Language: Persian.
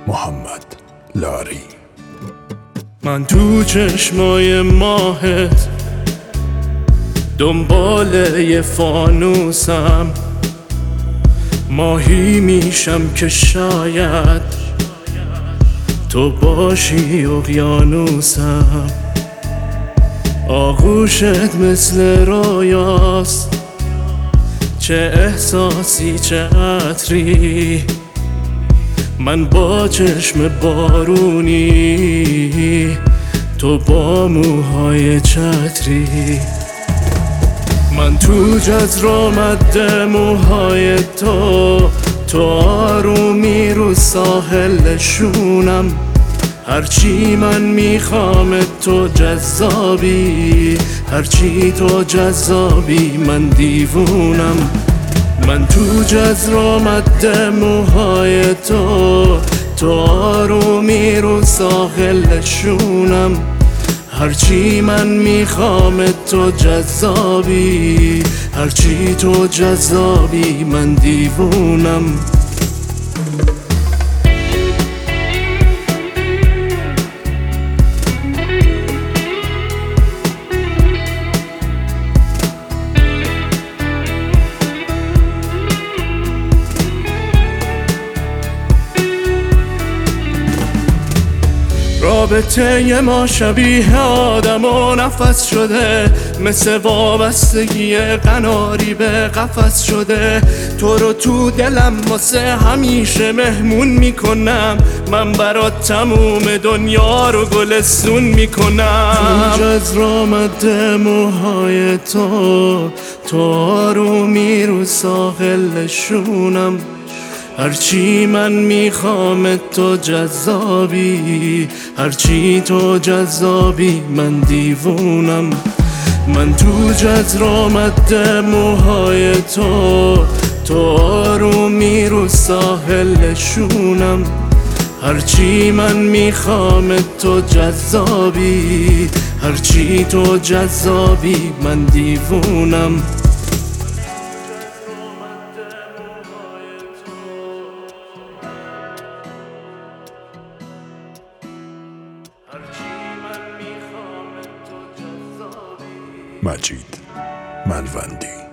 محمد لاری. من تو چشمای ماهت دنبال یه فانوسم، ماهی میشم که شاید تو باشی اقیانوسم. آغوشت مثل رویاست، چه احساسی چه عطری. من با چشم بارونی، تو با موهای چتری. من تو جزر مد موهای تو آرومی رو ساحل شونم. هرچی من میخوام تو جذابی، هرچی تو جذابی من دیوونم. من تو جزر مد موهای تو آرومی رو ساحل شونم. هرچی من میخوام تو جذابی، هرچی تو جذابی من دیوونم. رابطه ما شبیه آدم و نفس شده، مثل وابستگی قناری به قفس شده. تو رو تو دلم واسه همیشه مهمون میکنم، من برات تموم دنیا رو گلستون میکنم. تو جزر مد موهای تو آرومی رو ساحل شونم. هرچی من میخوام تو جذابی، هرچی تو جذابی من دیوونم. من تو جزر مد موهای تو آرومی رو ساحل شونم. هرچی من میخوام تو جذابی، هرچی تو جذابی من دیوونم. مجید ملوندی.